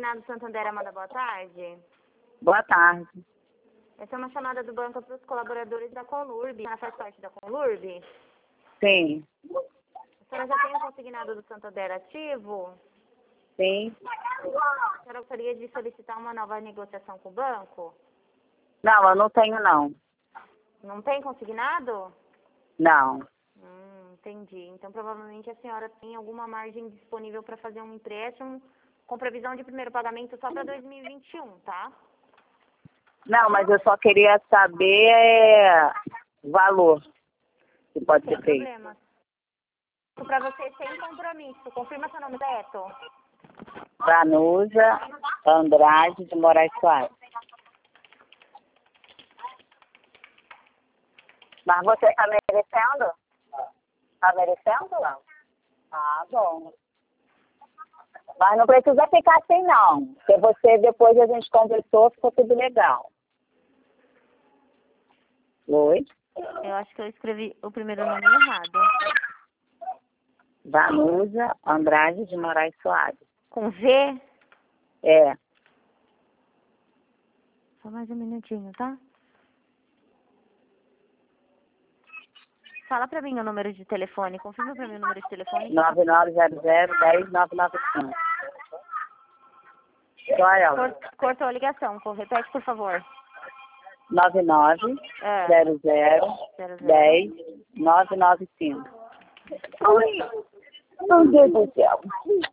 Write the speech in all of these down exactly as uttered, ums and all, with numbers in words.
Consignado Santander, Amanda, boa tarde. Boa tarde. Essa é uma chamada do banco para os colaboradores da Conlurb. Ela faz parte da Conlurb? Sim. A senhora já tem o consignado do Santander ativo? Sim. A senhora gostaria de solicitar uma nova negociação com o banco? Não, eu não tenho não. Não tem consignado? Não. Hum, entendi. Então, provavelmente a senhora tem alguma margem disponível para fazer um empréstimo com previsão de primeiro pagamento só para dois mil e vinte e um, tá? Não, mas eu só queria saber é, valor que pode Sem ser feito. problema. Para você sem compromisso. Confirma seu nome correto. Vanusa Andrade de Moraes Soares. Mas você está merecendo? Está merecendo, não? Ah, bom. Mas não precisa ficar assim, não. Porque você, depois a gente conversou, ficou tudo legal. Oi? Eu acho que eu escrevi o primeiro nome errado. Vanusa Andrade de Moraes Soares. Com V? É. Só mais um minutinho, tá? Fala pra mim o número de telefone. Confirma pra mim o número de telefone. nove nove zero zero, um zero nove nove cinco. Só ela. Cort- Cortou a ligação. Co- Repete, por favor. nove nove É. zero zero, Zero, um zero. zero nove nove cinco. Ai, meu Deus do céu.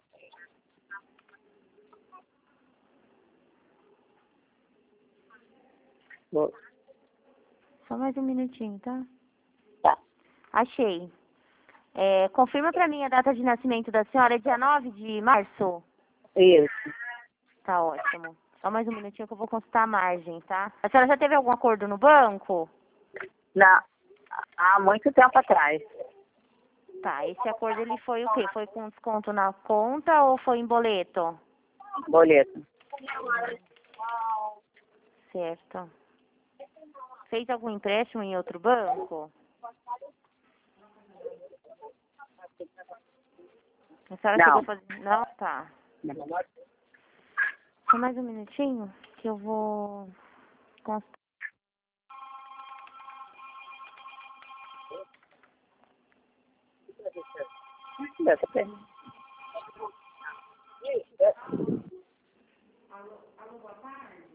Vou- Só mais um minutinho, tá? Tá. Achei. É, confirma pra mim a data de nascimento da senhora. É dia nove de março? Isso. Tá ótimo. Só mais um minutinho que eu vou consultar a margem, tá? A senhora já teve algum acordo no banco? Não, há muito tempo atrás. Tá, esse acordo ele foi o quê? Foi com desconto na conta ou foi em boleto? Boleto. Certo. Fez algum empréstimo em outro banco? A senhora Não. chegou a fazer... Não? Tá. Não. Só mais um minutinho que eu vou consultar. Deve ter. Alô, boa tarde.